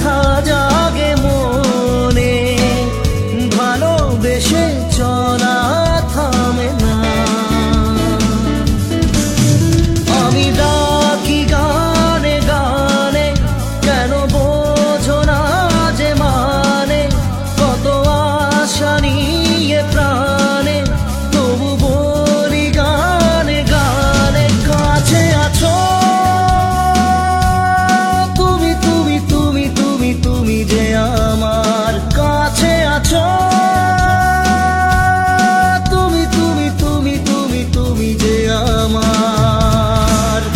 ব্যথা জাগে মনে, ভালোবেসে চলা থামে না। আমি ডাকি গানে গানে, কেন বোঝো না যে মানে, কত আশা নিয়ে প্রাণে, তবু বলি গানে গানে। কাছে আছো তুমি, তুমি তুমি তুমি তুমি যে আমার কাছে আছো, তুমি তুমি তুমি তুমি তুমি যে আমার।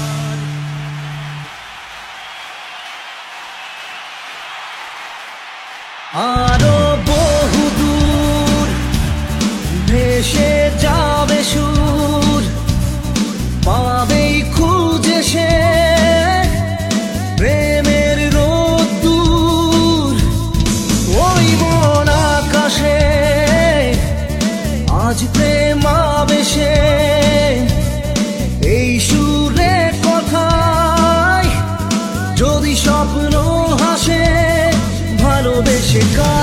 আরো বহুদূর ভেসে যাবে সুর, পাবেই খুঁজে সে প্রেমের রোদ্দুর। ওই মন আকাশে আজ প্রেম আবেশে, এই সুরে কথায় যদি স্বপ্ন হাসে, ভালোবেসে